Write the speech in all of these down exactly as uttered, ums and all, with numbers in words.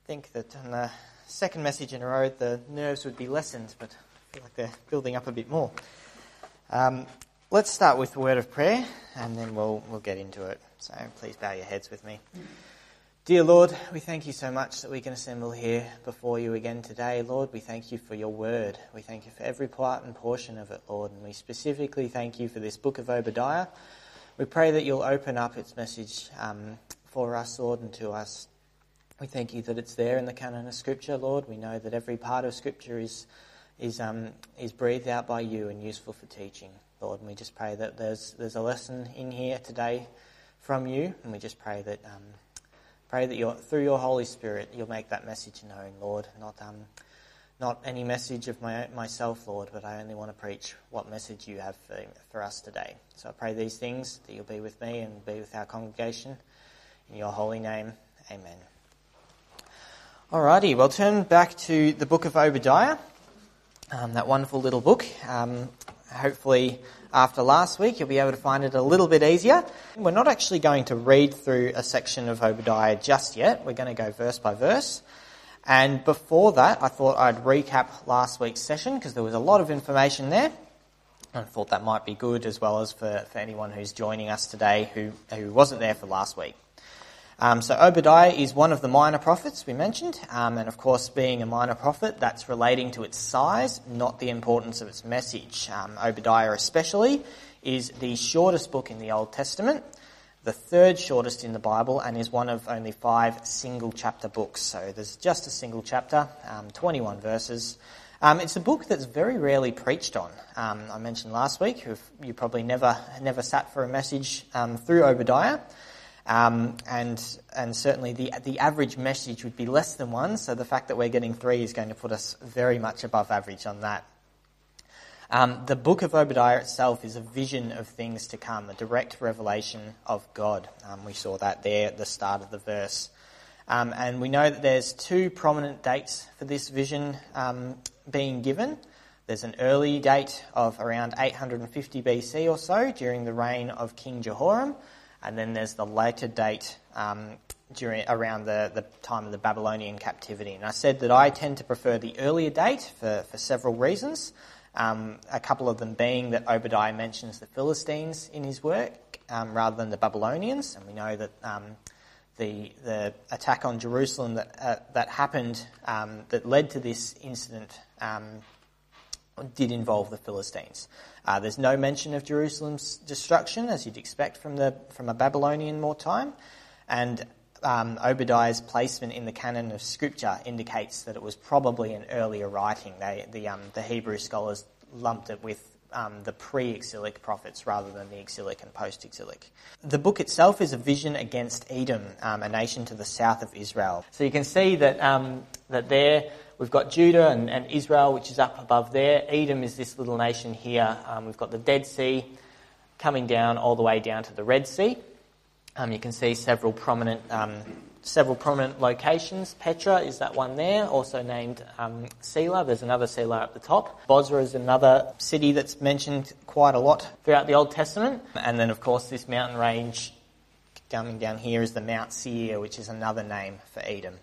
think that on the second message in a row the nerves would be lessened, but I feel like they're building up a bit more. Um, let's start with a word of prayer and then we'll we'll get into it. So please bow your heads with me. Dear Lord, we thank you so much that we can assemble here before you again today. Lord, we thank you for your word. We thank you for every part and portion of it, Lord, and we specifically thank you for this book of Obadiah. We pray that you'll open up its message um, for us, Lord, and to us. We thank you that it's there in the canon of Scripture, Lord. We know that every part of Scripture is is um, is breathed out by you and useful for teaching, Lord. And we just pray that there's there's a lesson in here today from you, and we just pray that um, pray that you're, through your Holy Spirit you'll make that message known, Lord. Not um not any message of my myself, Lord, but I only want to preach what message you have for, for us today. So I pray these things, that you'll be with me and be with our congregation. In your holy name, amen. Alrighty, well, turn back to the book of Obadiah, um, that wonderful little book. Um, hopefully, after last week, you'll be able to find it a little bit easier. We're not actually going to read through a section of Obadiah just yet. We're going to go verse by verse. And before that, I thought I'd recap last week's session because there was a lot of information there. I thought that might be good as well as for, for anyone who's joining us today who, who wasn't there for last week. Um, so Obadiah is one of the minor prophets we mentioned, um, and of course being a minor prophet, that's relating to its size, not the importance of its message. Um, Obadiah especially is the shortest book in the Old Testament, the third shortest in the Bible, and is one of only five single chapter books. So there's just a single chapter, um, twenty-one verses. Um, it's a book that's very rarely preached on. Um, I mentioned last week, you probably never never sat for a message um, through Obadiah. Um, and and certainly the the average message would be less than one, so the fact that we're getting three is going to put us very much above average on that. Um, the book of Obadiah itself is a vision of things to come, a direct revelation of God. Um, we saw that there at the start of the verse. Um, and we know that there's two prominent dates for this vision um, being given. There's an early date of around eight hundred fifty B C or so, during the reign of King Jehoram. And then there's the later date um, during around the, the time of the Babylonian captivity. And I said that I tend to prefer the earlier date for, for several reasons, um, a couple of them being that Obadiah mentions the Philistines in his work um, rather than the Babylonians. And we know that um, the the attack on Jerusalem that uh, that happened, um, that led to this incident, um, did involve the Philistines. Uh, there's no mention of Jerusalem's destruction, as you'd expect from the from a Babylonian wartime, and um, Obadiah's placement in the canon of Scripture indicates that it was probably an earlier writing. They, the um, the Hebrew scholars lumped it with um, the pre-exilic prophets rather than the exilic and post-exilic. The book itself is a vision against Edom, um, a nation to the south of Israel. So you can see that um, that there. We've got Judah and, and Israel, which is up above there. Edom is this little nation here. Um, we've got the Dead Sea coming down all the way down to the Red Sea. Um, you can see several prominent um, several prominent locations. Petra is that one there, also named um, Selah. There's another Selah up the top. Bozrah is another city that's mentioned quite a lot throughout the Old Testament. And then, of course, this mountain range coming down here is the Mount Seir, which is another name for Edom.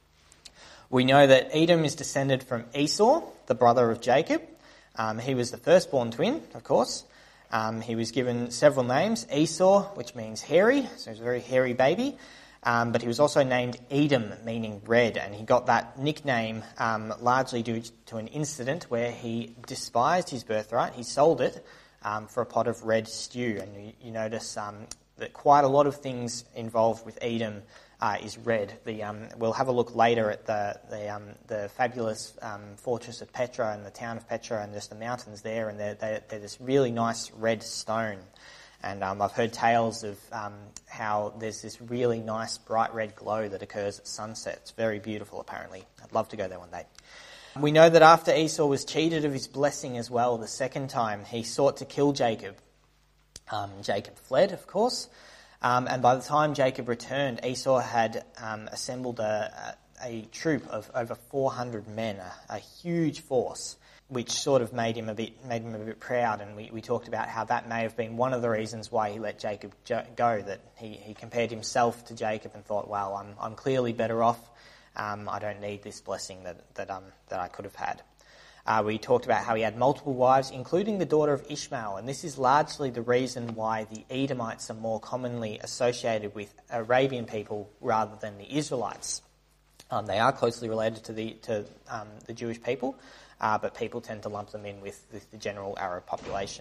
We know that Edom is descended from Esau, the brother of Jacob. Um, he was the firstborn twin, of course. Um, he was given several names. Esau, which means hairy, so he was a very hairy baby. Um, but he was also named Edom, meaning red, and he got that nickname um, largely due to an incident where he despised his birthright. He sold it um, for a pot of red stew. And you, you notice um, that quite a lot of things involved with Edom Uh, is red. The um, we'll have a look later at the the, um, the fabulous um, fortress of Petra and the town of Petra and just the mountains there, and they're, they're, they're this really nice red stone. And um, I've heard tales of um, how there's this really nice bright red glow that occurs at sunset. It's very beautiful, apparently. I'd love to go there one day. We know that after Esau was cheated of his blessing as well, the second time, he sought to kill Jacob. Um, Jacob fled, of course. Um, and by the time Jacob returned, Esau had um, assembled a, a, a troop of over four hundred men, a, a huge force, which sort of made him a bit made him a bit proud. And we, we talked about how that may have been one of the reasons why he let Jacob go. That he, he compared himself to Jacob and thought, "Well, I'm I'm clearly better off Um, I don't need this blessing that that um that I could have had. Uh, we talked about how he had multiple wives, including the daughter of Ishmael, and this is largely the reason why the Edomites are more commonly associated with Arabian people rather than the Israelites. Um, they are closely related to the to um, the Jewish people, uh, but people tend to lump them in with, with the general Arab population.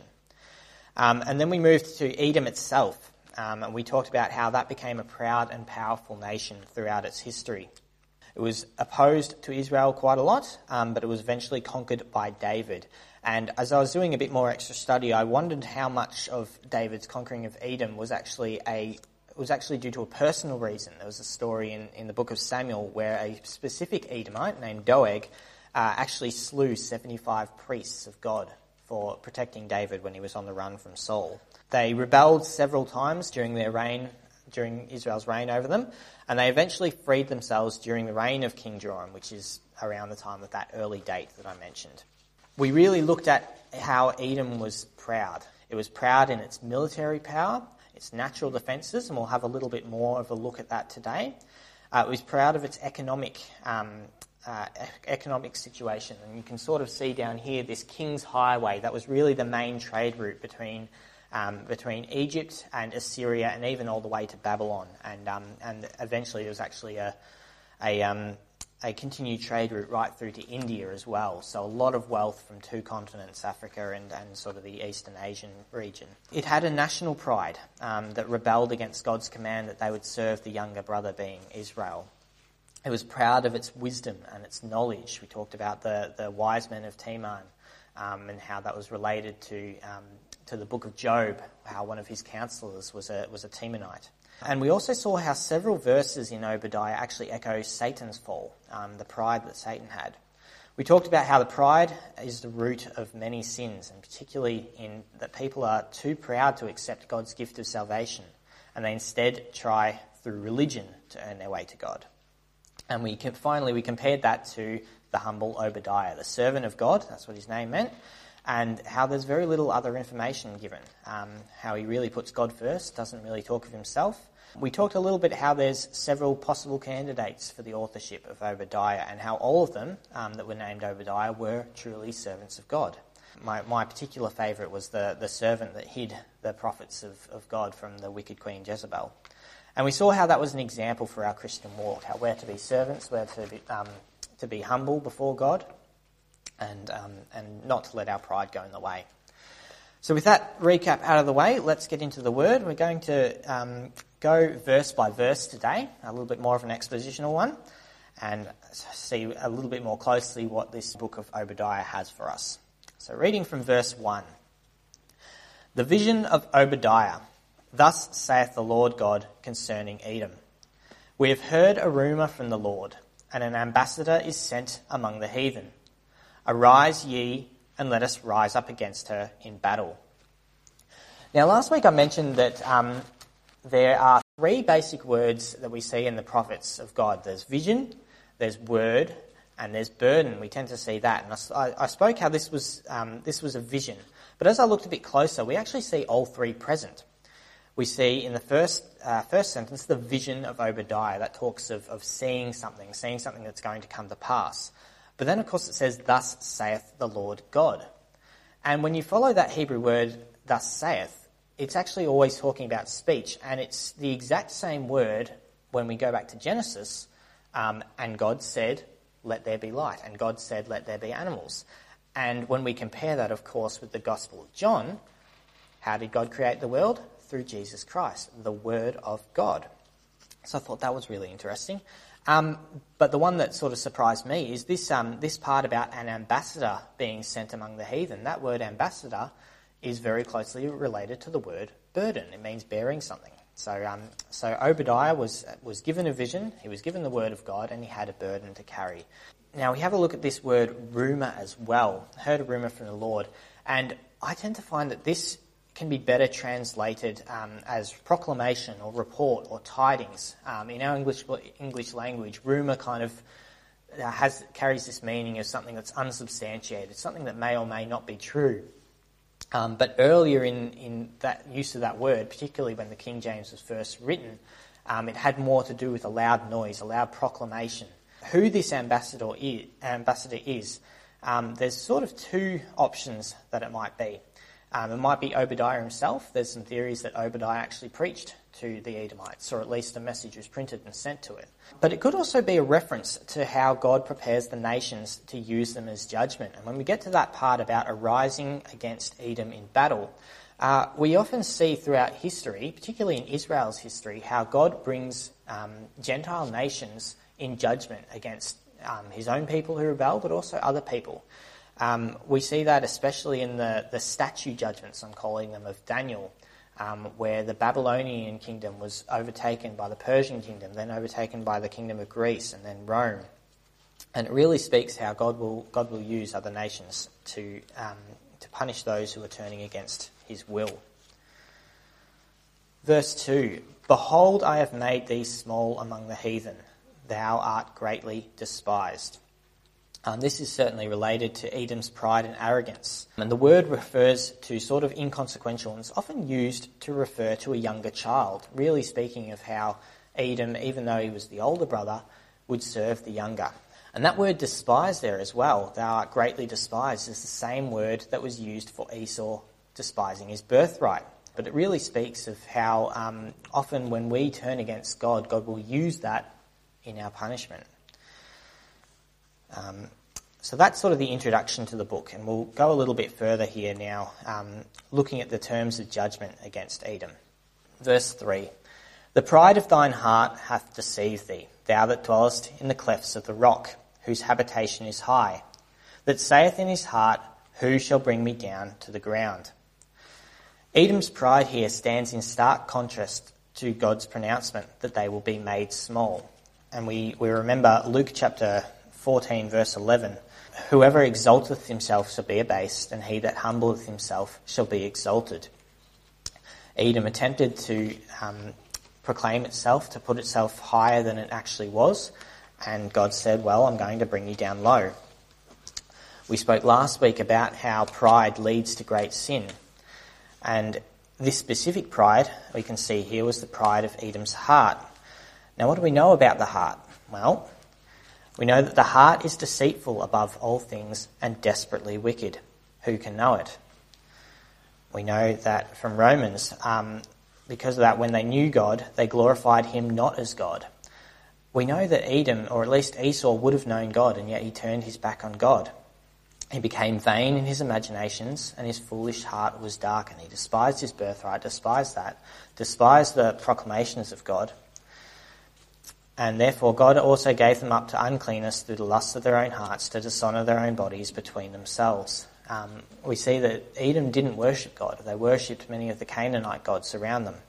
Um, and then we moved to Edom itself, um, and we talked about how that became a proud and powerful nation throughout its history. It was opposed to Israel quite a lot, um, but it was eventually conquered by David. And as I was doing a bit more extra study, I wondered how much of David's conquering of Edom was actually a was actually due to a personal reason. There was a story in, in the book of Samuel where a specific Edomite named Doeg uh, actually slew seventy-five priests of God for protecting David when he was on the run from Saul. They rebelled several times during their reign, during Israel's reign over them, and they eventually freed themselves during the reign of King Joram, which is around the time of that early date that I mentioned. We really looked at how Edom was proud. It was proud in its military power, its natural defences, and we'll have a little bit more of a look at that today. Uh, it was proud of its economic um, uh, economic situation, and you can sort of see down here this King's Highway. That was really the main trade route between Um, between Egypt and Assyria, and even all the way to Babylon, and um, and eventually there was actually a a, um, a continued trade route right through to India as well. So a lot of wealth from two continents, Africa and, and sort of the Eastern Asian region. It had a national pride um, that rebelled against God's command that they would serve the younger brother, being Israel. It was proud of its wisdom and its knowledge. We talked about the the wise men of Teman um, and how that was related to Um, to the book of Job, how one of his counselors was a was a Temanite. And we also saw how several verses in Obadiah actually echo Satan's fall, um, the pride that Satan had. We talked about how the pride is the root of many sins, and particularly in that people are too proud to accept God's gift of salvation, and they instead try through religion to earn their way to God. And we can, finally we compared that to the humble Obadiah, the servant of God, that's what his name meant, and how there's very little other information given, um, how he really puts God first, doesn't really talk of himself. We talked a little bit how there's several possible candidates for the authorship of Obadiah, and how all of them um, that were named Obadiah were truly servants of God. My, my particular favourite was the, the servant that hid the prophets of, of God from the wicked Queen Jezebel. And we saw how that was an example for our Christian walk, how we're to be servants, we're to be, um, to be humble before God, and um, and not to let our pride go in the way. So with that recap out of the way, let's get into the Word. We're going to um, go verse by verse today, a little bit more of an expositional one, and see a little bit more closely what this book of Obadiah has for us. So reading from verse one. The vision of Obadiah. Thus saith the Lord God concerning Edom. We have heard a rumour from the Lord, and an ambassador is sent among the heathen. Arise ye, and let us rise up against her in battle. Now, last week I mentioned that um, there are three basic words that we see in the prophets of God. There's vision, there's word, and there's burden. We tend to see that. And I, I spoke how this was um, this was a vision. But as I looked a bit closer, we actually see all three present. We see in the first uh, first sentence the vision of Obadiah. That talks of, of seeing something, seeing something that's going to come to pass. But then, of course, it says, thus saith the Lord God. And when you follow that Hebrew word, thus saith, it's actually always talking about speech. And it's the exact same word when we go back to Genesis. Um, and God said, let there be light. And God said, let there be animals. And when we compare that, of course, with the Gospel of John, how did God create the world? Through Jesus Christ, the Word of God. So I thought that was really interesting. Um, but the one that sort of surprised me is this um, this part about an ambassador being sent among the heathen. That word ambassador is very closely related to the word burden. It means bearing something. So um, so Obadiah was was given a vision, he was given the word of God, and he had a burden to carry. Now we have a look at this word rumour as well. Heard a rumour from the Lord. And I tend to find that this can be better translated um, as proclamation or report or tidings. Um, in our English English language, rumour kind of uh, has carries this meaning of something that's unsubstantiated, something that may or may not be true. Um, but earlier in, in that use of that word, particularly when the King James was first written, um, it had more to do with a loud noise, a loud proclamation. who this ambassador is, ambassador is um, there's sort of two options that it might be. Um, it might be Obadiah himself. There's some theories that Obadiah actually preached to the Edomites, or at least a message was printed and sent to it. But it could also be a reference to how God prepares the nations to use them as judgment. And when we get to that part about arising against Edom in battle, uh, we often see throughout history, particularly in Israel's history, how God brings um, Gentile nations in judgment against um, his own people who rebel, but also other people. Um, we see that especially in the, the statue judgments, I'm calling them, of Daniel, um, where the Babylonian kingdom was overtaken by the Persian kingdom, then overtaken by the kingdom of Greece, and then Rome. And it really speaks how God will God will use other nations to um, to punish those who are turning against his will. Verse two, "Behold, I have made thee small among the heathen. Thou art greatly despised." Um, this is certainly related to Edom's pride and arrogance. And the word refers to sort of inconsequential, and it's often used to refer to a younger child, really speaking of how Edom, even though he was the older brother, would serve the younger. And that word despise there as well, "thou art greatly despised," is the same word that was used for Esau despising his birthright. But it really speaks of how um, often when we turn against God, God will use that in our punishment. Um, so that's sort of the introduction to the book, and we'll go a little bit further here now, um, looking at the terms of judgment against Edom. Verse three, "The pride of thine heart hath deceived thee, thou that dwellest in the clefts of the rock, whose habitation is high, that saith in his heart, Who shall bring me down to the ground?" Edom's pride here stands in stark contrast to God's pronouncement that they will be made small. And we, we remember Luke chapter fourteen, verse eleven, "Whoever exalteth himself shall be abased, and he that humbleth himself shall be exalted." Edom attempted to um, proclaim itself, to put itself higher than it actually was, and God said, well, I'm going to bring you down low. We spoke last week about how pride leads to great sin, and this specific pride, we can see here, was the pride of Edom's heart. Now, what do we know about the heart? Well, we know that the heart is deceitful above all things and desperately wicked. Who can know it? We know that from Romans, um, because of that, when they knew God, they glorified him not as God. We know that Edom, or at least Esau, would have known God, and yet he turned his back on God. He became vain in his imaginations, and his foolish heart was darkened. He despised his birthright, despised that, despised the proclamations of God. And therefore God also gave them up to uncleanness through the lusts of their own hearts, to dishonour their own bodies between themselves. Um, we see that Edom didn't worship God. They worshipped many of the Canaanite gods around them.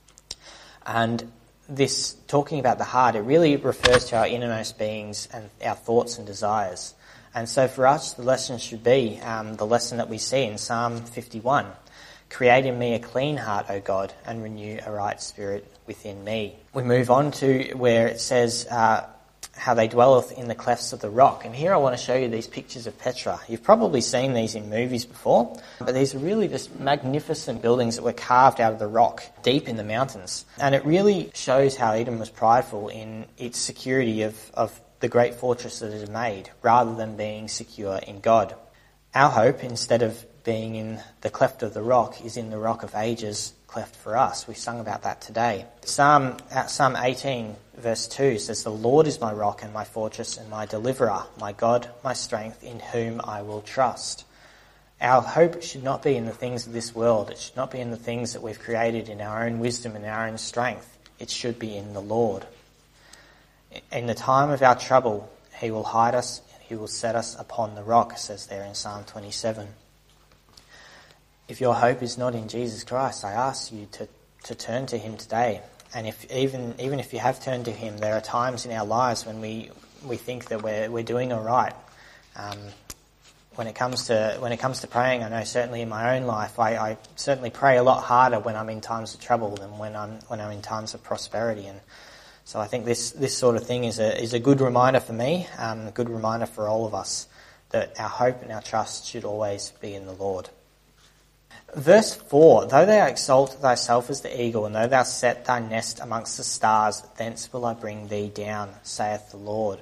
And this, talking about the heart, it really refers to our innermost beings and our thoughts and desires. And so for us, the lesson should be um, the lesson that we see in Psalm fifty-one. "Create in me a clean heart, O God, and renew a right spirit within me." We move on to where it says uh, how they dwelleth in the clefts of the rock. And here I want to show you these pictures of Petra. You've probably seen these in movies before, but these are really just magnificent buildings that were carved out of the rock deep in the mountains. And it really shows how Edom was prideful in its security of, of the great fortress that it had made, rather than being secure in God. Our hope, instead of being in the cleft of the rock, is in the rock of ages cleft for us. We sung about that today. Psalm, uh, Psalm eighteen verse two says, "The Lord is my rock and my fortress and my deliverer, my God, my strength, in whom I will trust." Our hope should not be in the things of this world. It should not be in the things that we've created in our own wisdom and our own strength. It should be in the Lord. In the time of our trouble, he will hide us and he will set us upon the rock, it says there in Psalm twenty-seven. If your hope is not in Jesus Christ, I ask you to, to turn to him today. And if even even if you have turned to him, there are times in our lives when we, we think that we're we're doing all right. Um, when it comes to when it comes to praying, I know certainly in my own life, I, I certainly pray a lot harder when I'm in times of trouble than when I'm when I'm in times of prosperity. And so I think this this sort of thing is a is a good reminder for me, um, a good reminder for all of us, that our hope and our trust should always be in the Lord. Verse four, "Though thou exalt thyself as the eagle, and though thou set thy nest amongst the stars, thence will I bring thee down, saith the Lord."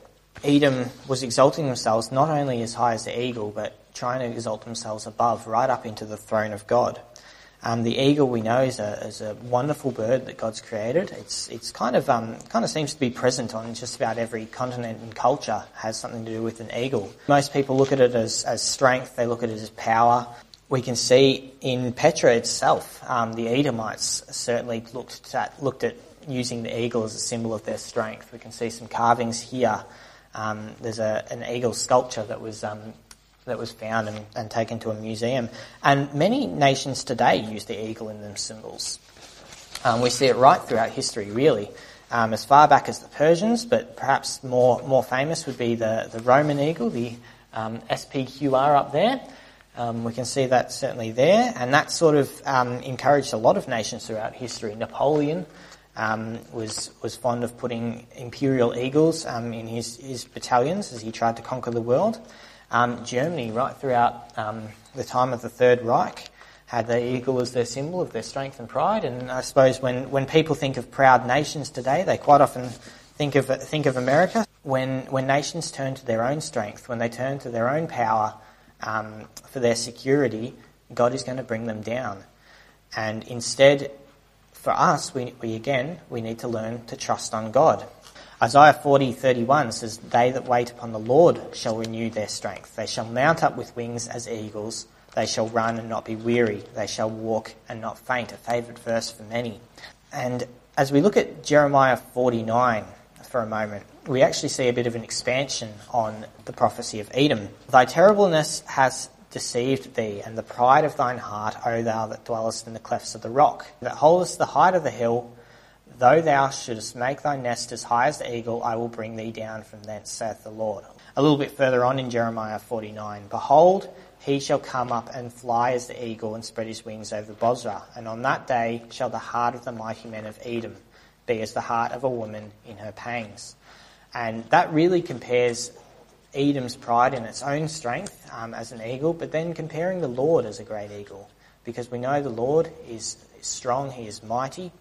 Edom was exalting themselves not only as high as the eagle, but trying to exalt themselves above, right up into the throne of God. Um, the eagle, we know, is a, is a wonderful bird that God's created. It's it's kind of um, kind of seems to be present on just about every continent and culture. Has something to do with an eagle. Most people look at it as, as strength. They look at it as power. We can see in Petra itself, um, the Edomites certainly looked at looked at using the eagle as a symbol of their strength. We can see some carvings here. Um, there's a, an eagle sculpture that was um, that was found and, and taken to a museum. And many nations today use the eagle in their symbols. Um, we see it right throughout history, really, um, as far back as the Persians, but perhaps more more famous would be the, the Roman eagle, the um, S P Q R up there. Um, we can see that certainly there, and that sort of um, encouraged a lot of nations throughout history. Napoleon Um, was was fond of putting imperial eagles um, in his, his battalions as he tried to conquer the world. Um, Germany, right throughout um, the time of the Third Reich, had the eagle as their symbol of their strength and pride. And I suppose when, when people think of proud nations today, they quite often think of think of America. When when nations turn to their own strength, when they turn to their own power um, for their security, God is going to bring them down. And instead, for us, we, we again, we need to learn to trust on God. Isaiah forty thirty-one says, "They that wait upon the Lord shall renew their strength. They shall mount up with wings as eagles. They shall run and not be weary. They shall walk and not faint." A favourite verse for many. And as we look at Jeremiah forty-nine for a moment, we actually see a bit of an expansion on the prophecy of Edom. "Thy terribleness has deceived thee, and the pride of thine heart, O thou that dwellest in the clefts of the rock, that holdest the height of the hill, though thou shouldest make thy nest as high as the eagle, I will bring thee down from thence, saith the Lord." A little bit further on in Jeremiah forty-nine, "Behold, he shall come up and fly as the eagle and spread his wings over Bozrah, and on that day shall the heart of the mighty men of Edom be as the heart of a woman in her pangs." And that really compares Edom's pride in its own strength um, as an eagle, but then comparing the Lord as a great eagle, because we know the Lord is, is strong, he is mighty,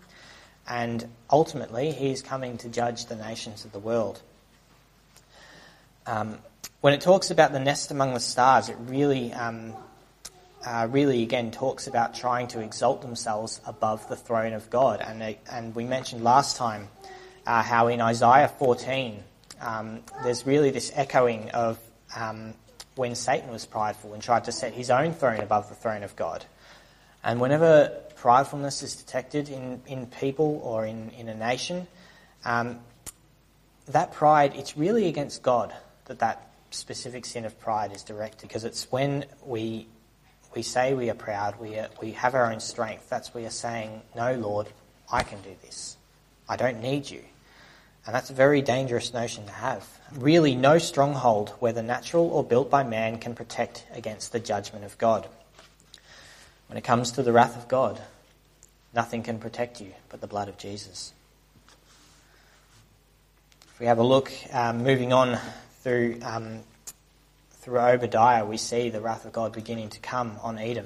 and ultimately he is coming to judge the nations of the world. Um, when it talks about the nest among the stars, it really, um, uh, really again talks about trying to exalt themselves above the throne of God. And and we mentioned last time uh, how in Isaiah fourteen. Um, there's really this echoing of um, when Satan was prideful and tried to set his own throne above the throne of God. And whenever pridefulness is detected in, in people or in, in a nation, um, that pride, it's really against God that that specific sin of pride is directed, because it's when we we say we are proud, we are, we have our own strength, that's we are saying, "No, Lord, I can do this. I don't need you." And that's a very dangerous notion to have. Really, no stronghold, whether natural or built by man, can protect against the judgment of God. When it comes to the wrath of God, nothing can protect you but the blood of Jesus. If we have a look, um, moving on through um, through Obadiah, we see the wrath of God beginning to come on Edom.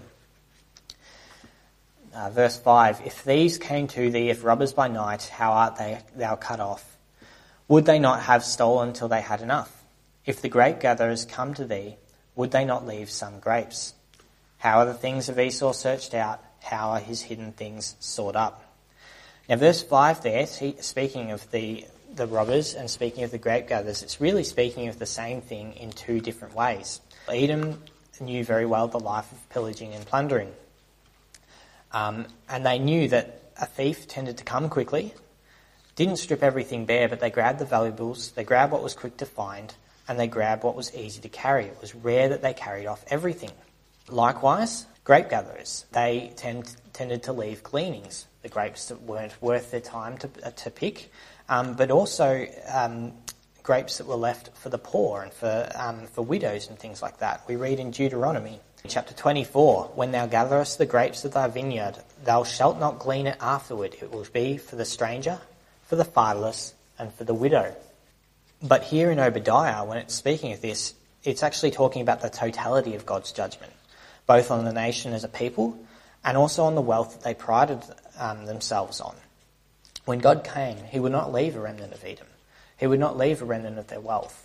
Uh, verse five, "If thieves came to thee, if robbers by night, how art they, thou cut off? Would they not have stolen till they had enough? If the grape gatherers come to thee, would they not leave some grapes? How are the things of Esau searched out? How are his hidden things sought up?" Now verse five there, speaking of the, the robbers and speaking of the grape gatherers, it's really speaking of the same thing in two different ways. Edom knew very well the life of pillaging and plundering. Um, and they knew that a thief tended to come quickly, didn't strip everything bare, but they grabbed the valuables, they grabbed what was quick to find, and they grabbed what was easy to carry. It was rare that they carried off everything. Likewise, grape gatherers, they tend, tended to leave gleanings, the grapes that weren't worth their time to, uh, to pick, um, but also um, grapes that were left for the poor and for, um, for widows and things like that. We read in Deuteronomy chapter twenty-four, "When thou gatherest the grapes of thy vineyard, thou shalt not glean it afterward. It will be for the stranger, for the fatherless, and for the widow." But here in Obadiah, when it's speaking of this, it's actually talking about the totality of God's judgment, both on the nation as a people and also on the wealth that they prided um, themselves on. When God came, he would not leave a remnant of Edom. He would not leave a remnant of their wealth.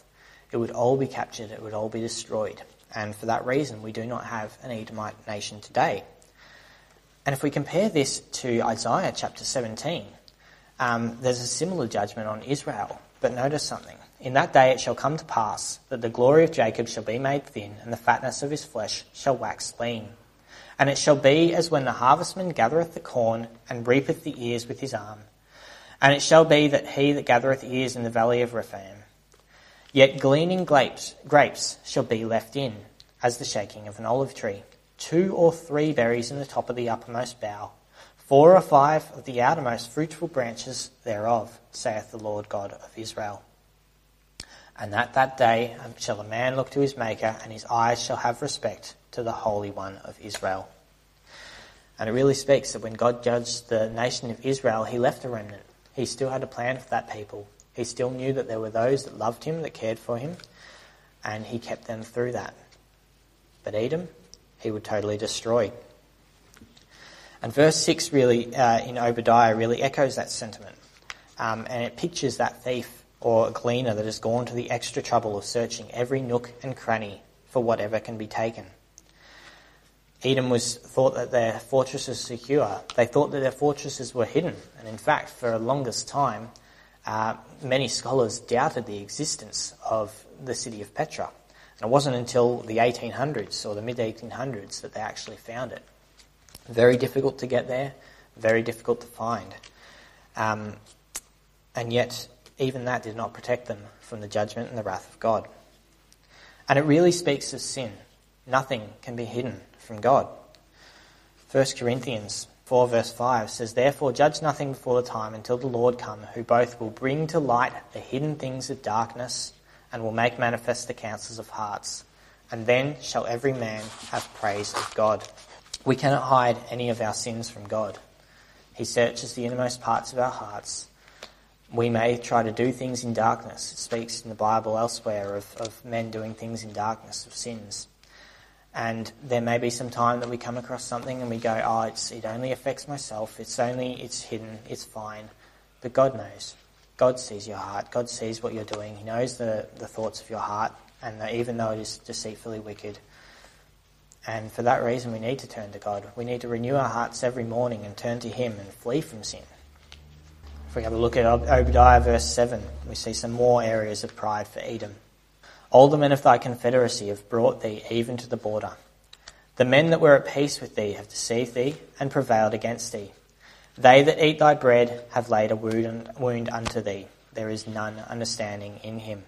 it would all be captured, it would all be destroyed. And for that reason, we do not have an Edomite nation today. And if we compare this to Isaiah chapter seventeen, um, there's a similar judgment on Israel. But notice something. In that day it shall come to pass that the glory of Jacob shall be made thin, and the fatness of his flesh shall wax lean. And it shall be as when the harvestman gathereth the corn, and reapeth the ears with his arm. And it shall be that he that gathereth ears in the valley of Rephaim, yet gleaning grapes, grapes shall be left in, as the shaking of an olive tree. Two or three berries in the top of the uppermost bough, four or five of the outermost fruitful branches thereof, saith the Lord God of Israel. And at that day shall a man look to his Maker, and his eyes shall have respect to the Holy One of Israel. And it really speaks that when God judged the nation of Israel, he left a remnant. He still had a plan for that people. He still knew that there were those that loved him, that cared for him, and he kept them through that. But Edom, he would totally destroy. And verse six really, uh, in Obadiah, really echoes that sentiment. Um, and it pictures that thief or gleaner that has gone to the extra trouble of searching every nook and cranny for whatever can be taken. Edom was thought that their fortress was secure. They thought that their fortresses were hidden. And in fact, for the longest time, uh, many scholars doubted the existence of the city of Petra. And it wasn't until the eighteen hundreds or the mid eighteen hundreds that they actually found it. Very difficult to get there, very difficult to find. Um, and yet, even that did not protect them from the judgment and the wrath of God. And it really speaks of sin. Nothing can be hidden from God. First Corinthians four verse five says, Therefore judge nothing before the time until the Lord come, who both will bring to light the hidden things of darkness and will make manifest the counsels of hearts. And then shall every man have praise of God. We cannot hide any of our sins from God. He searches the innermost parts of our hearts. We may try to do things in darkness. It speaks in the Bible elsewhere of, of men doing things in darkness, of sins. And there may be some time that we come across something and we go, oh, it's, it only affects myself. It's only, it's hidden, it's fine. But God knows. God sees your heart. God sees what you're doing. He knows the, the thoughts of your heart, and that even though it is deceitfully wicked. And for that reason, we need to turn to God. We need to renew our hearts every morning and turn to him and flee from sin. If we have a look at Obadiah verse seven, we see some more areas of pride for Edom. All the men of thy confederacy have brought thee even to the border. The men that were at peace with thee have deceived thee and prevailed against thee. They that eat thy bread have laid a wound unto thee. There is none understanding in him.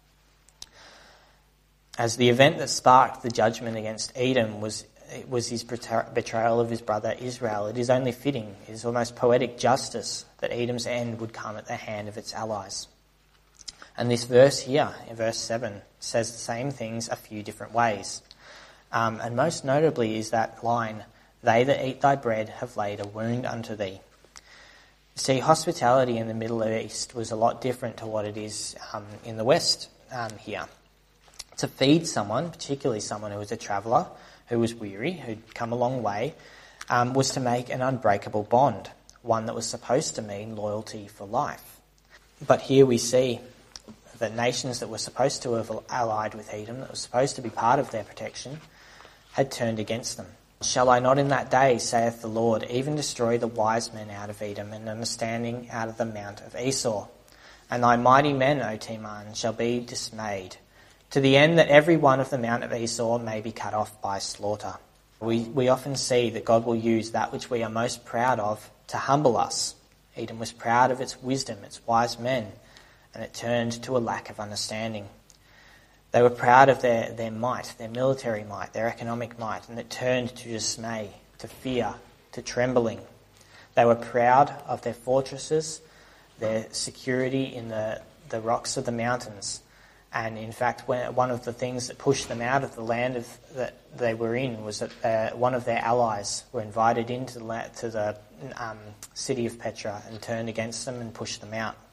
As the event that sparked the judgment against Edom was It was his betrayal of his brother Israel. It is only fitting, it is almost poetic justice that Edom's end would come at the hand of its allies. And this verse here, in verse seven, says the same things a few different ways. Um, and most notably is that line, They that eat thy bread have laid a wound unto thee. See, hospitality in the Middle East was a lot different to what it is um, in the West um, here. To feed someone, particularly someone who was a traveller, who was weary, who'd come a long way, um, was to make an unbreakable bond, one that was supposed to mean loyalty for life. But here we see that nations that were supposed to have allied with Edom, that were supposed to be part of their protection, had turned against them. Shall I not in that day, saith the Lord, even destroy the wise men out of Edom, and understanding out of the mount of Esau? And thy mighty men, O Teman, shall be dismayed, to the end that every one of the mount of Esau may be cut off by slaughter. We, we often see that God will use that which we are most proud of to humble us. Edom was proud of its wisdom, its wise men, and it turned to a lack of understanding. They were proud of their, their might, their military might, their economic might, and it turned to dismay, to fear, to trembling. They were proud of their fortresses, their security in the, the rocks of the mountains. And in fact, when, one of the things that pushed them out of the land of, that they were in was that uh, one of their allies were invited into the, la- to the um, city of Petra and turned against them and pushed them out.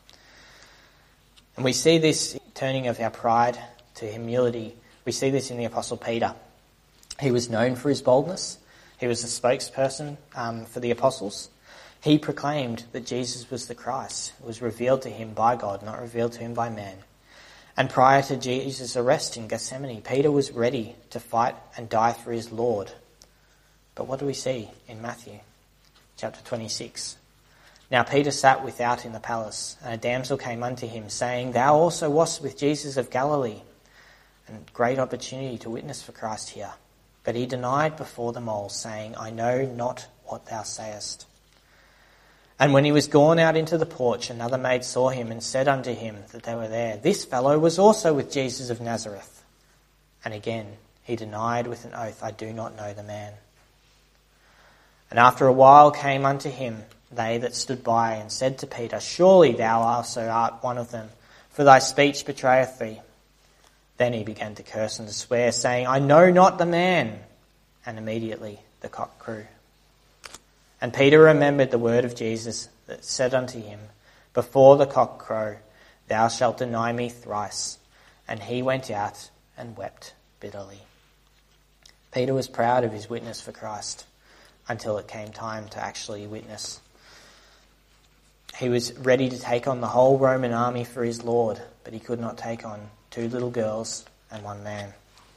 And we see this turning of our pride to humility. We see this in the Apostle Peter. He was known for his boldness. He was the spokesperson um, for the apostles. He proclaimed that Jesus was the Christ. It was revealed to him by God, not revealed to him by man. And prior to Jesus' arrest in Gethsemane, Peter was ready to fight and die for his Lord. But what do we see in Matthew chapter twenty-six? Now Peter sat without in the palace, and a damsel came unto him, saying, Thou also wast with Jesus of Galilee. And great opportunity to witness for Christ here. But he denied before them all, saying, I know not what thou sayest. And when he was gone out into the porch, another maid saw him and said unto him that they were there, This fellow was also with Jesus of Nazareth. And again he denied with an oath, I do not know the man. And after a while came unto him they that stood by, and said to Peter, Surely thou also art one of them, for thy speech betrayeth thee. Then he began to curse and to swear, saying, I know not the man. And immediately the cock crew. And Peter remembered the word of Jesus that said unto him, Before the cock crow, thou shalt deny me thrice. And he went out and wept bitterly. Peter was proud of his witness for Christ until it came time to actually witness. He was ready to take on the whole Roman army for his Lord, but he could not take on two little girls and one man.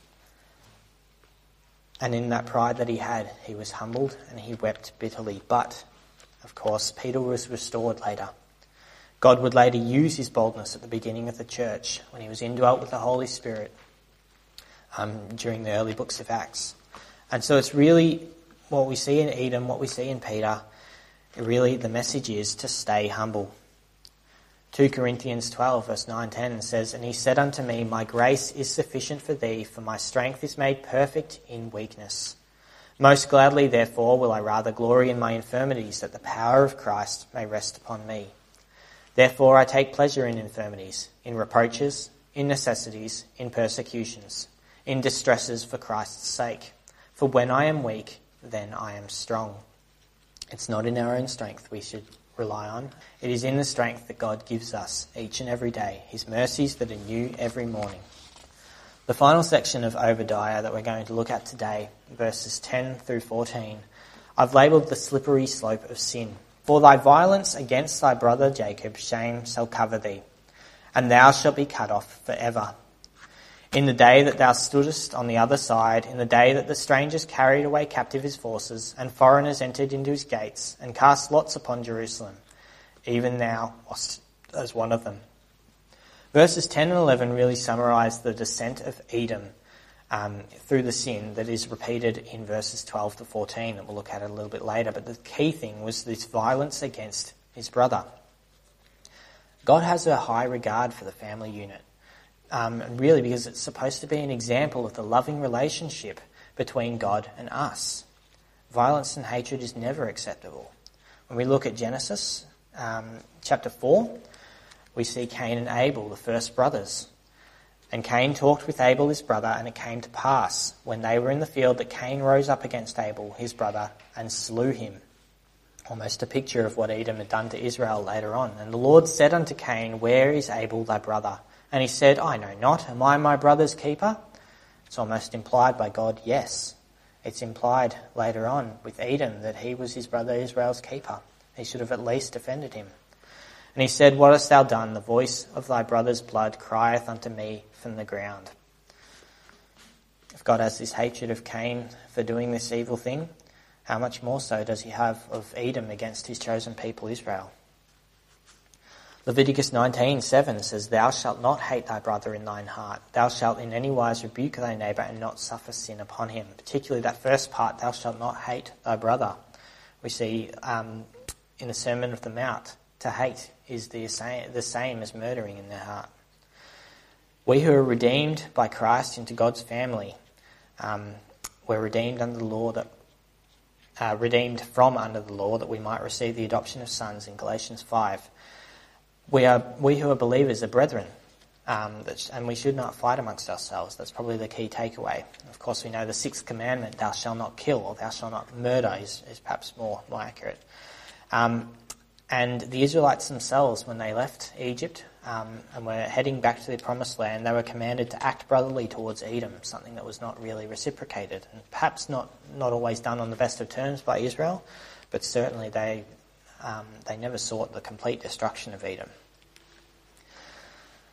And in that pride that he had, he was humbled and he wept bitterly. But, of course, Peter was restored later. God would later use his boldness at the beginning of the church when he was indwelt with the Holy Spirit um, during the early books of Acts. And so it's really what we see in Edom, what we see in Peter, really the message is to stay humble. two Corinthians twelve verse nine to ten says, And he said unto me, My grace is sufficient for thee, for my strength is made perfect in weakness. Most gladly, therefore, will I rather glory in my infirmities, that the power of Christ may rest upon me. Therefore I take pleasure in infirmities, in reproaches, in necessities, in persecutions, in distresses for Christ's sake. For when I am weak, then I am strong. It's not in our own strength we should rely on. It is in the strength that God gives us each and every day, his mercies that are new every morning. The final section of Obadiah that we're going to look at today, verses ten through fourteen, I've labelled the slippery slope of sin. For thy violence against thy brother Jacob shame shall cover thee, and thou shalt be cut off for ever. In the day that thou stoodest on the other side, in the day that the strangers carried away captive his forces, and foreigners entered into his gates, and cast lots upon Jerusalem, even thou wast as one of them. Verses ten and eleven really summarise the descent of Edom um, through the sin that is repeated in verses twelve to fourteen, that we'll look at it a little bit later. But the key thing was this violence against his brother. God has a high regard for the family unit. Um, really because it's supposed to be an example of the loving relationship between God and us. Violence and hatred is never acceptable. When we look at Genesis um, chapter four, we see Cain and Abel, the first brothers. And Cain talked with Abel his brother, and it came to pass, when they were in the field, that Cain rose up against Abel his brother and slew him. Almost a picture of what Edom had done to Israel later on. And the Lord said unto Cain, Where is Abel thy brother? And he said, I know not. Am I my brother's keeper? It's almost implied by God, yes. It's implied later on with Edom that he was his brother Israel's keeper. He should have at least defended him. And he said, What hast thou done? The voice of thy brother's blood crieth unto me from the ground. If God has this hatred of Cain for doing this evil thing, how much more so does he have of Edom against his chosen people Israel? Leviticus nineteen seven says, Thou shalt not hate thy brother in thine heart. Thou shalt in any wise rebuke thy neighbour and not suffer sin upon him. Particularly that first part, thou shalt not hate thy brother. We see um, in the Sermon of the Mount, to hate is the same, the same as murdering in their heart. We who are redeemed by Christ into God's family, um, we're redeemed under the law that uh, redeemed from under the law that we might receive the adoption of sons in Galatians five. We are we who are believers are brethren, um, and we should not fight amongst ourselves. That's probably the key takeaway. Of course, we know the sixth commandment, thou shalt not kill, or thou shalt not murder, is, is perhaps more, more accurate. Um, and the Israelites themselves, when they left Egypt um, and were heading back to the promised land, they were commanded to act brotherly towards Edom, something that was not really reciprocated, and perhaps not, not always done on the best of terms by Israel, but certainly they um, they never sought the complete destruction of Edom.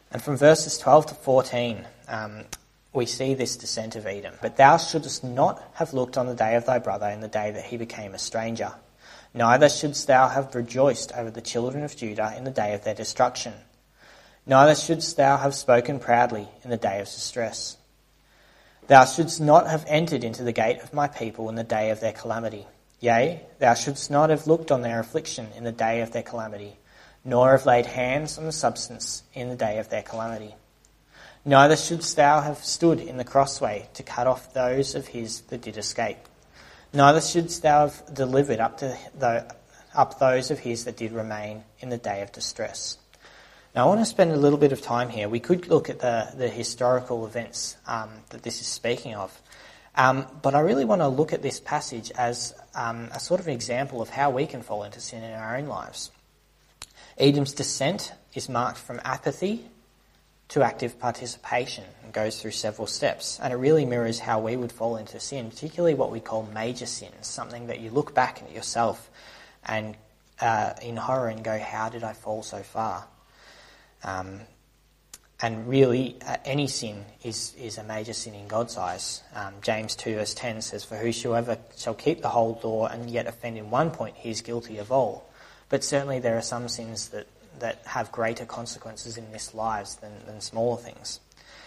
And from verses twelve to fourteen, um, we see this descent of Edom. But thou shouldest not have looked on the day of thy brother in the day that he became a stranger. Neither shouldst thou have rejoiced over the children of Judah in the day of their destruction. Neither shouldst thou have spoken proudly in the day of distress. Thou shouldst not have entered into the gate of my people in the day of their calamity. Yea, thou shouldst not have looked on their affliction in the day of their calamity, nor have laid hands on the substance in the day of their calamity. Neither shouldst thou have stood in the crossway to cut off those of his that did escape. Neither shouldst thou have delivered up to the, up those of his that did remain in the day of distress. Now I want to spend a little bit of time here. We could look at the, the historical events um, that this is speaking of. Um, but I really want to look at this passage as um, a sort of an example of how we can fall into sin in our own lives. Edom's descent is marked from apathy to active participation and goes through several steps. And it really mirrors how we would fall into sin, particularly what we call major sins, something that you look back at yourself and uh, in horror and go, how did I fall so far? Um, and really, uh, any sin is, is a major sin in God's eyes. Um, James two verse ten says, for whosoever shall keep the whole law and yet offend in one point, he is guilty of all. But certainly there are some sins that, that have greater consequences in this lives than, than smaller things.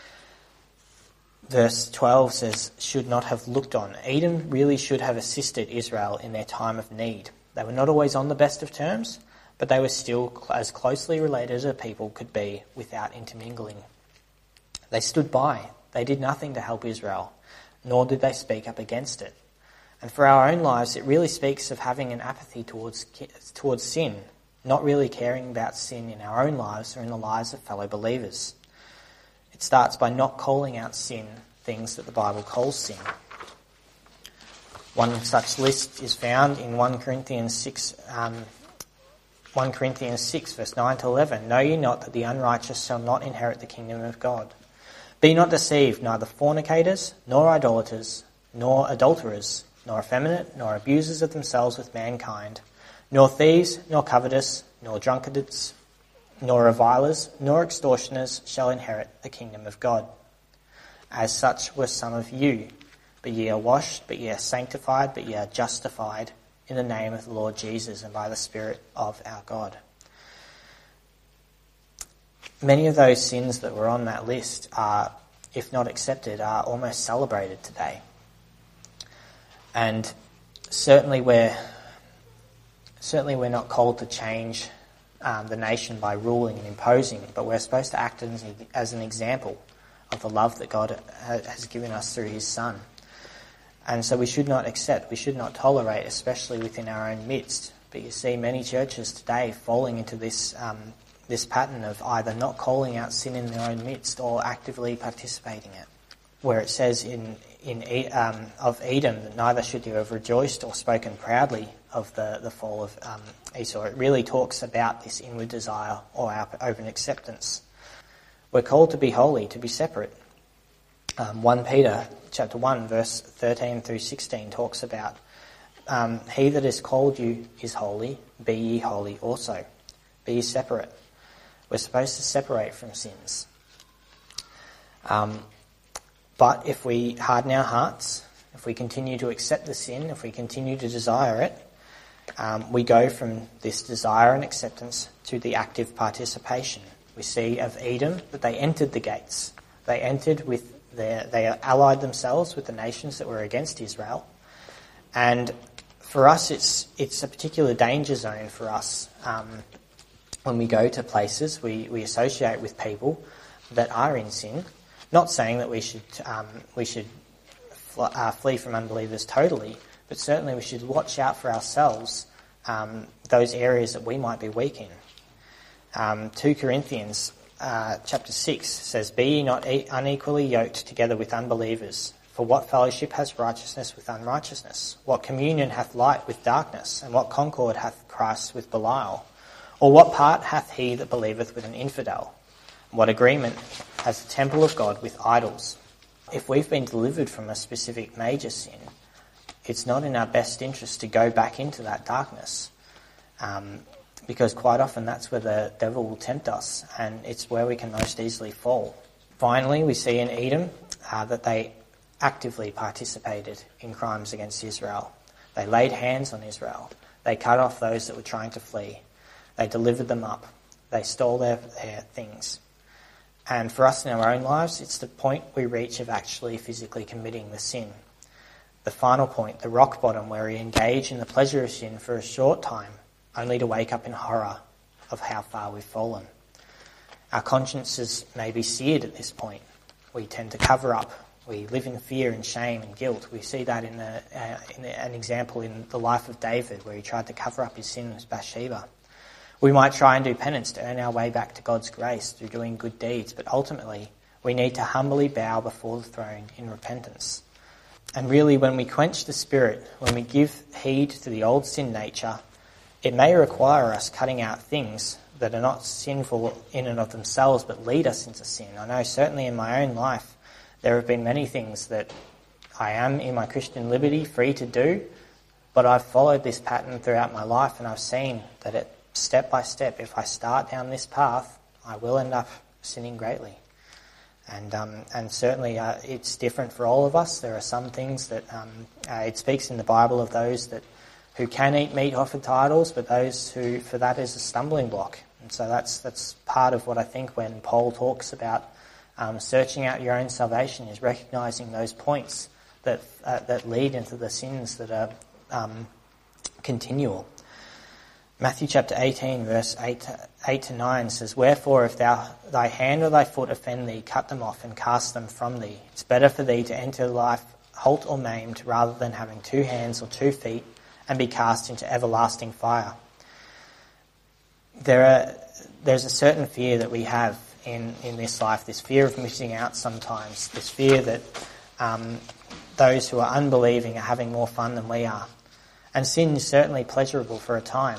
Verse twelve says, should not have looked on. Edom really should have assisted Israel in their time of need. They were not always on the best of terms, but they were still as closely related as a people could be without intermingling. They stood by. They did nothing to help Israel, nor did they speak up against it. And for our own lives, it really speaks of having an apathy towards towards sin, not really caring about sin in our own lives or in the lives of fellow believers. It starts by not calling out sin, things that the Bible calls sin. One such list is found in First Corinthians six, um, First Corinthians six, verse nine to eleven. Know ye not that the unrighteous shall not inherit the kingdom of God? Be not deceived, neither fornicators, nor idolaters, nor adulterers, nor effeminate, nor abusers of themselves with mankind, nor thieves, nor covetous, nor drunkards, nor revilers, nor extortioners shall inherit the kingdom of God. As such were some of you, but ye are washed, but ye are sanctified, but ye are justified in the name of the Lord Jesus and by the Spirit of our God. Many of those sins that were on that list are, if not accepted, are almost celebrated today. And certainly we're certainly we're not called to change um, the nation by ruling and imposing, but we're supposed to act as, as an example of the love that God has given us through his Son. And so we should not accept, we should not tolerate, especially within our own midst. But you see many churches today falling into this um, this pattern of either not calling out sin in their own midst or actively participating in it. Where it says in in um, of Edom that neither should you have rejoiced or spoken proudly of the, the fall of um, Esau. It really talks about this inward desire or our open acceptance. We're called to be holy, to be separate. Um, First Peter chapter one verse thirteen through sixteen talks about um, he that has called you is holy, be ye holy also. Be ye separate. We're supposed to separate from sins. Um, but if we harden our hearts, if we continue to accept the sin, if we continue to desire it, um, we go from this desire and acceptance to the active participation. We see of Edom that they entered the gates. They entered with their, they allied themselves with the nations that were against Israel. And for us, it's it's a particular danger zone for us. Um, when we go to places, we, we associate with people that are in sin. Not saying that we should um, we should fl- uh, flee from unbelievers totally, but certainly we should watch out for ourselves um, those areas that we might be weak in. Um, Second Corinthians uh, chapter six says, "Be ye not e- unequally yoked together with unbelievers. For what fellowship has righteousness with unrighteousness? What communion hath light with darkness? And what concord hath Christ with Belial? Or what part hath he that believeth with an infidel? What agreement has the temple of God with idols?" If we've been delivered from a specific major sin, it's not in our best interest to go back into that darkness. Um, because quite often that's where the devil will tempt us, and it's where we can most easily fall. Finally, we see in Edom uh, that they actively participated in crimes against Israel. They laid hands on Israel. They cut off those that were trying to flee. They delivered them up. They stole their, their things. And for us in our own lives, it's the point we reach of actually physically committing the sin. The final point, the rock bottom, where we engage in the pleasure of sin for a short time, only to wake up in horror of how far we've fallen. Our consciences may be seared at this point. We tend to cover up. We live in fear and shame and guilt. We see that in, a, uh, in a, an example in the life of David, where he tried to cover up his sin with Bathsheba. We might try and do penance to earn our way back to God's grace through doing good deeds, but ultimately we need to humbly bow before the throne in repentance. And really, when we quench the spirit, when we give heed to the old sin nature, it may require us cutting out things that are not sinful in and of themselves, but lead us into sin. I know certainly in my own life, there have been many things that I am in my Christian liberty free to do, but I've followed this pattern throughout my life, and I've seen that it, step by step, if I start down this path, I will end up sinning greatly. And um, and certainly uh, it's different for all of us. There are some things that um, uh, it speaks in the Bible of those that who can eat meat offered to idols, but those who for that is a stumbling block. And so that's that's part of what I think when Paul talks about um, searching out your own salvation, is recognising those points that uh, that lead into the sins that are um, continual. Matthew chapter eighteen, verse eight to nine says, "Wherefore, if thou, thy hand or thy foot offend thee, cut them off and cast them from thee. It's better for thee to enter life halt or maimed, rather than having two hands or two feet and be cast into everlasting fire." There are, there's a certain fear that we have in, in this life, this fear of missing out sometimes, this fear that um, those who are unbelieving are having more fun than we are. And sin is certainly pleasurable for a time,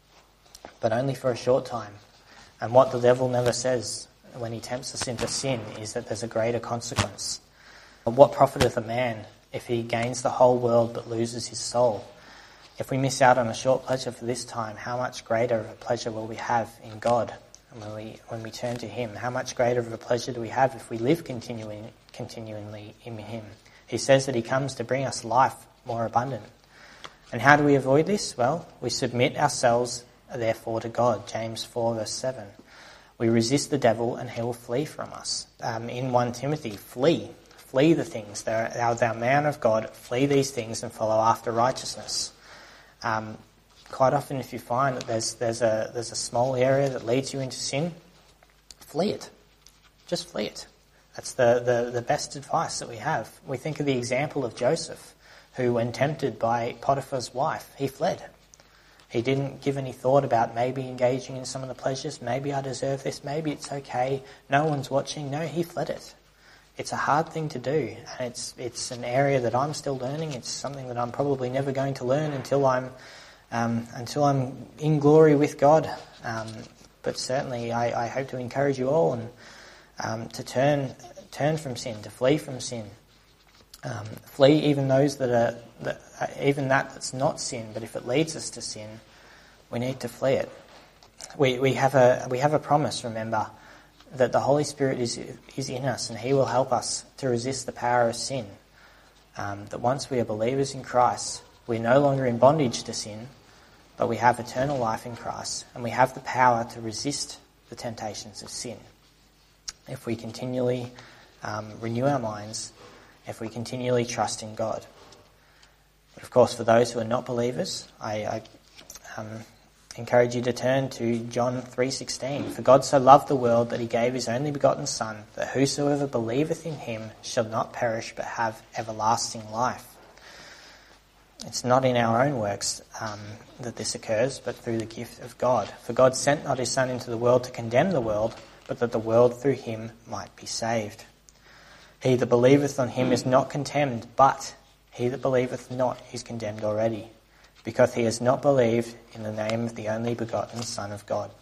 but only for a short time. And what the devil never says when he tempts us into sin is that there's a greater consequence. What profiteth a man if he gains the whole world but loses his soul? If we miss out on a short pleasure for this time, how much greater of a pleasure will we have in God? And when we when we turn to him, how much greater of a pleasure do we have if we live continuing, continually in him? He says that he comes to bring us life more abundant. And how do we avoid this? Well, we submit ourselves therefore to God. James four verse seven. We resist the devil and he will flee from us. Um, in First Timothy, flee. Flee the things. Thou, thou man of God, flee these things and follow after righteousness. Um, quite often if you find that there's there's a there's a small area that leads you into sin, flee it. Just flee it. That's the, the, the best advice that we have. We think of the example of Joseph, who when tempted by Potiphar's wife, he fled. He didn't give any thought about maybe engaging in some of the pleasures. Maybe I deserve this. Maybe it's okay. No one's watching. No, he fled it. It's a hard thing to do. And it's it's an area that I'm still learning. It's something that I'm probably never going to learn until I'm um, until I'm in glory with God. Um, but certainly I, I hope to encourage you all and um, to turn turn from sin, to flee from sin. Um, flee even those that are, that, uh, even that that's not sin, but if it leads us to sin, we need to flee it. We we have a we have a promise, remember, that the Holy Spirit is is in us and he will help us to resist the power of sin. Um, that once we are believers in Christ, we're no longer in bondage to sin, but we have eternal life in Christ and we have the power to resist the temptations of sin. If we continually um, renew our minds, if we continually trust in God. But of course, for those who are not believers, I, I um, encourage you to turn to John three sixteen. "For God so loved the world that he gave his only begotten Son, that whosoever believeth in him shall not perish but have everlasting life." It's not in our own works um, that this occurs, but through the gift of God. "For God sent not his Son into the world to condemn the world, but that the world through him might be saved. He that believeth on him is not condemned, but he that believeth not is condemned already, because he has not believed in the name of the only begotten Son of God."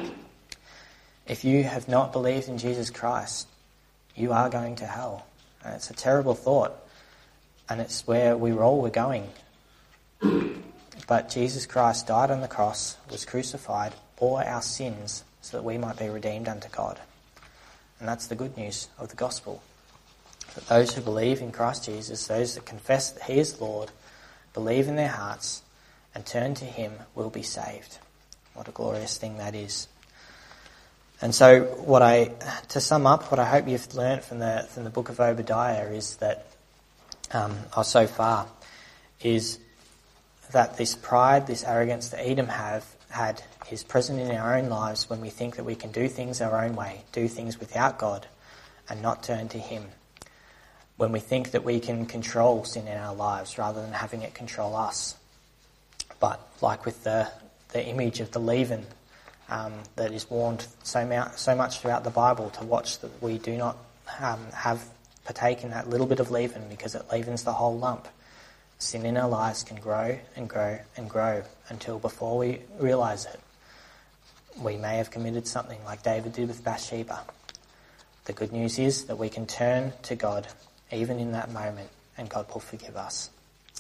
If you have not believed in Jesus Christ, you are going to hell. And it's a terrible thought, and it's where we all were going. But Jesus Christ died on the cross, was crucified, bore our sins, so that we might be redeemed unto God. And that's the good news of the gospel. That those who believe in Christ Jesus, those that confess that he is Lord, believe in their hearts, and turn to him, will be saved. What a glorious thing that is. And so what I, to sum up, what I hope you've learnt from the from the book of Obadiah is that, um, or so far, is that this pride, this arrogance that Edom have had is present in our own lives when we think that we can do things our own way, do things without God, and not turn to him. When we think that we can control sin in our lives rather than having it control us. But like with the, the image of the leaven um, that is warned so, ma- so much throughout the Bible, to watch that we do not um, have partake in that little bit of leaven, because it leavens the whole lump. Sin in our lives can grow and grow and grow until before we realise it, we may have committed something like David did with Bathsheba. The good news is that we can turn to God even in that moment, and God will forgive us.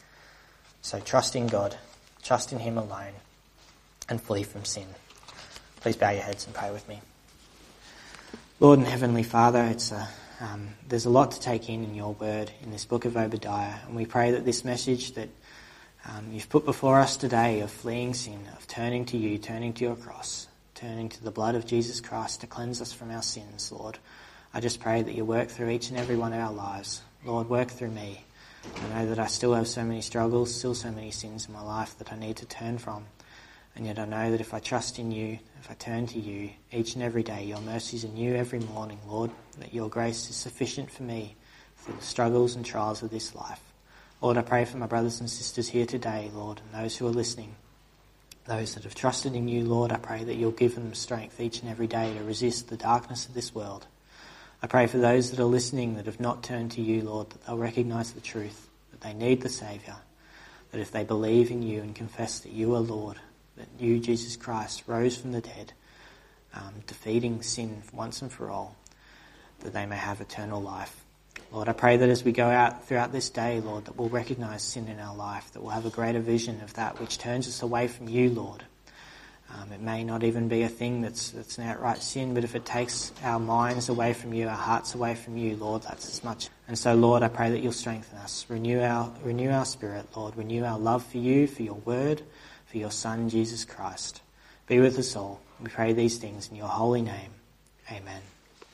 So trust in God, trust in him alone, and flee from sin. Please bow your heads and pray with me. Lord and Heavenly Father, it's a, um, there's a lot to take in in your word in this book of Obadiah, and we pray that this message that um, you've put before us today of fleeing sin, of turning to you, turning to your cross, turning to the blood of Jesus Christ to cleanse us from our sins, Lord, I just pray that you work through each and every one of our lives. Lord, work through me. I know that I still have so many struggles, still so many sins in my life that I need to turn from. And yet I know that if I trust in you, if I turn to you each and every day, your mercies are new every morning, Lord, that your grace is sufficient for me for the struggles and trials of this life. Lord, I pray for my brothers and sisters here today, Lord, and those who are listening. Those that have trusted in you, Lord, I pray that you'll give them strength each and every day to resist the darkness of this world. I pray for those that are listening that have not turned to you, Lord, that they'll recognise the truth, that they need the Saviour, that if they believe in you and confess that you are Lord, that you, Jesus Christ, rose from the dead, um, defeating sin once and for all, that they may have eternal life. Lord, I pray that as we go out throughout this day, Lord, that we'll recognise sin in our life, that we'll have a greater vision of that which turns us away from you, Lord. Um, it may not even be a thing that's that's an outright sin, but if it takes our minds away from you, our hearts away from you, Lord, that's as much. And so, Lord, I pray that you'll strengthen us, renew our renew our spirit, Lord, renew our love for you, for your word, for your Son, Jesus Christ. Be with us all. We pray these things in your holy name. Amen.